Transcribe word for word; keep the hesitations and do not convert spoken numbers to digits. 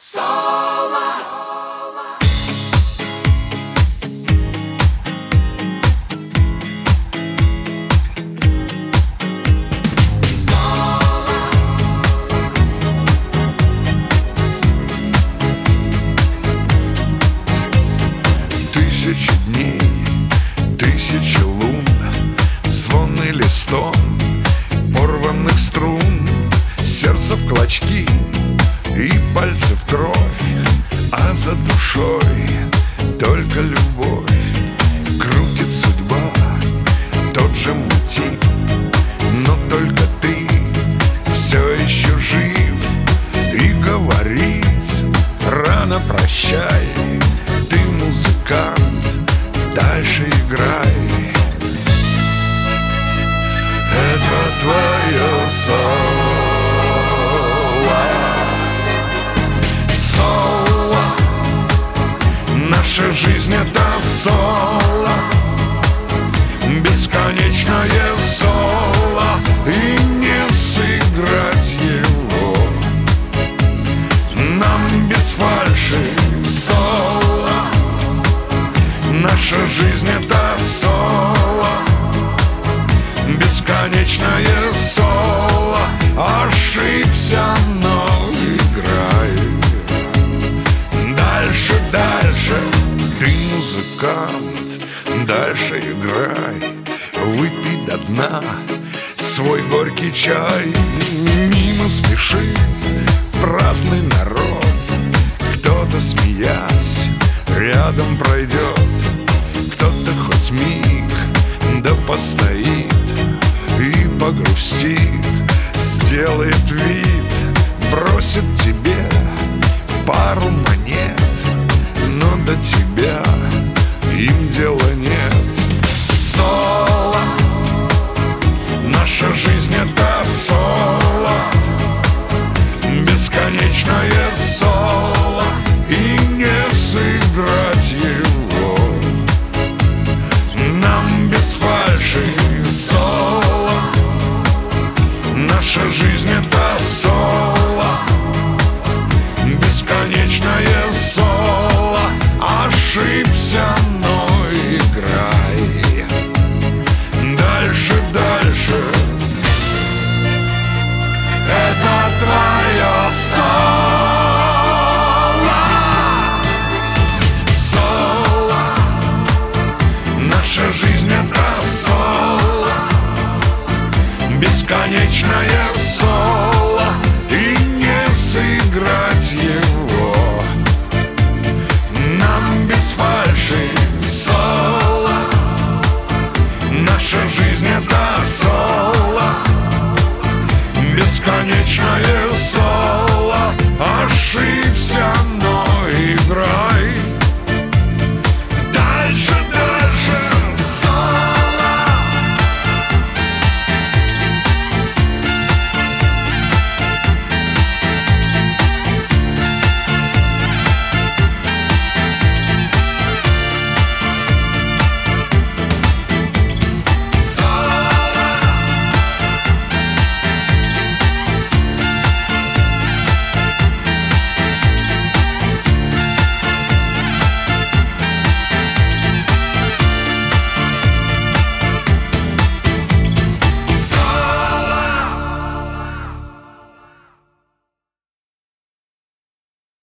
Соло. Тысячи дней, тысячи лун, звонный листом порванных струн, сердце в клочки и пальцы в кровь, а за душой только любовь. Крутит судьба тот же мотив, но только ты все еще жив. И говорить рано прощай, ты музыкант, дальше играй. Это твое соло. Соло. Наша жизнь — это соло, бесконечное соло, и не сыграть его нам без фальши. Соло. Наша жизнь — это соло, бесконечное соло. Ошибся, но играй. Дальше, дальше, ты музыкант, дальше играй. Выпей до дна свой горький чай. Мимо спешит праздный народ, кто-то, смеясь, рядом пройдет, кто-то хоть миг да постоит и погрустит, сделает вид, бросит тебе пару монет, но до тебя им дела нет. Соло. Наша жизнь — это соло, бесконечное соло, и не сыграть его нам без фальши. Соло. Наша жизнь — это соло, бесконечное соло. Ошибся, но играй. Дальше, дальше. Это твое соло. Соло. Наша жизнь — это соло, бесконечное соло, и не сыграть его